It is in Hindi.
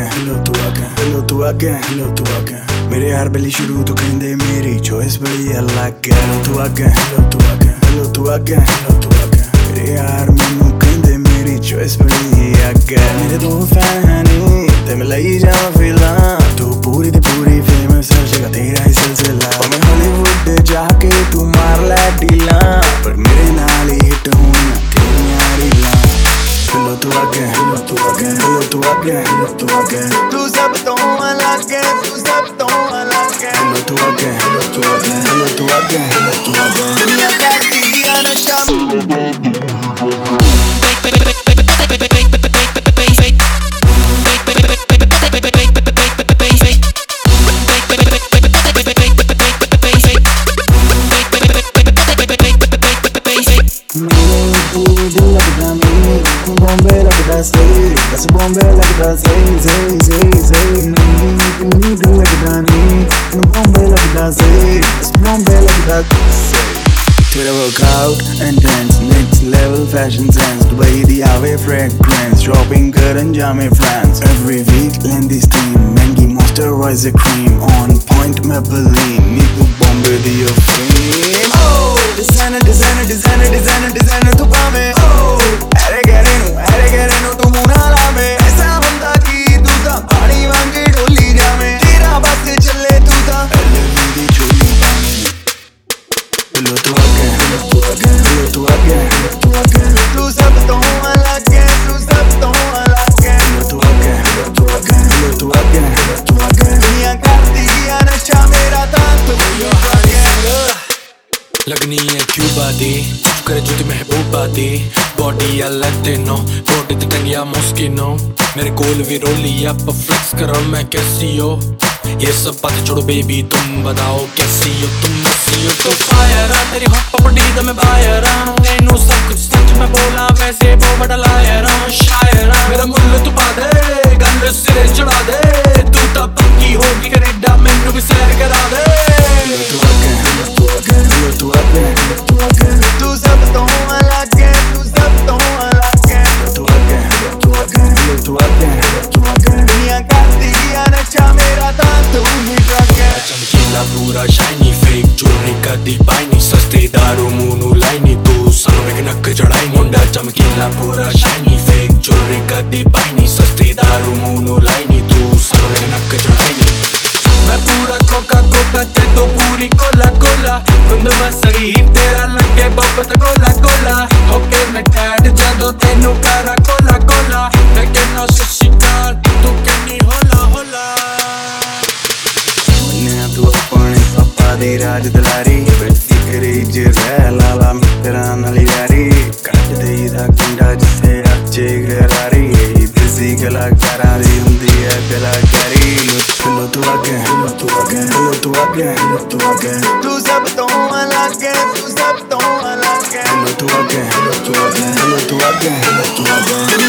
मेरे यार बेली शुरू तो कहंदे मेरी चॉइस बड़ी अलग है। मेरे यार मैनू कहंदे मेरी चॉइस बड़ी अलग है। मेरे दो फैन ते मैं लई जावां फिल्लां, तू पूरी ते पूरी फेमस हर जगह तेरा ही सिलसिला। मैं हॉलीवुड जाके तू मार लै डीलां, पर मेरे नाल ही हिट होना तेरियां रीलां। तू आगे तू सब तो अलग है, तू सब तो अलग है। तू आगे दुनिया कहती है नशा Bombay like that, say, that's a Bombay like that, say. Me do like that, no Bombay like that, say, that's Bombay like that, say. Twitter workout and dance, next level fashion sense. Dubai the away fragrance, shopping good and jammy France. Every week lend this team, Mengi moisturizer cream, on point Maybelline. Need to Bombay the your fame. Oh, designer, tu paame. Oh. तू मुना लावे ऐसा बंदा की तू ता पानी वांगे डोली जावे, तेरा बस चले तू ता मेरी चोली पानी। तू आगे तू सब तो अलग है, तू सब तो अलग है। तू आगे दुनिया करती है नशा मेरा था तू लगनी है क्यूबा दी, करे जो ती महबूबा दी। बॉडी या लैटिनो, बॉडी ते टंगिया मॉस्किनो। मेरे कोल भी रोली आप फ्लेक्स करो मैं कैसी हो। ये सब बातें छोड़ो बेबी, तुम बताओ कैसी हो, तुम कैसी हो। तो फायर तेरी हॉट बॉडी दा मैं बायर इनू सब कुछ सच मैं बोला वैसे वो बड़ा लायर शायर। मेरा मुल्ल तू पा दे, गल सिरे चढ़ा दे, तू ता पक्की होगी कनेडा मैनू भी सैर करा दे। तू सब तो अलग है, तू सब तो अलग है। तू आगे दुनिया करती है नशा मेरा था तू ही ड्रग है। चमकीला पूरा शाइनी, फेक ज्वेलरी कदी पाई नहीं, सस्ते दारू मुनू लाई नहीं, तू सालों में नक चढ़ाई मुंडा। चमकीला पूरा शाइनी, फेक ज्वेलरी कदी पाई नहीं, सस्ते दारू मुनू लाई नहीं, तू सालों में नक चढ़ाई नहीं। मैं पूरा कोका ते तो पूरी कोला खुद मैं सही तेरा लगे बब्बत गोला होके मैं टैड जदों तेनू करा कोला मैं कहना सशिकार तू कहनी होला मन्निया तू अपने पापा दी राज दुलारी, फिकरी च रह लाला मित्तरां नाल यारी। कट देई दा कंडा जिथे अच्छे गरारी, बिजी कलाकारां दी हुंदी है कलाकारी। तू आगे तू सब तो अलग है, तू सब तो अलग है। तू आगे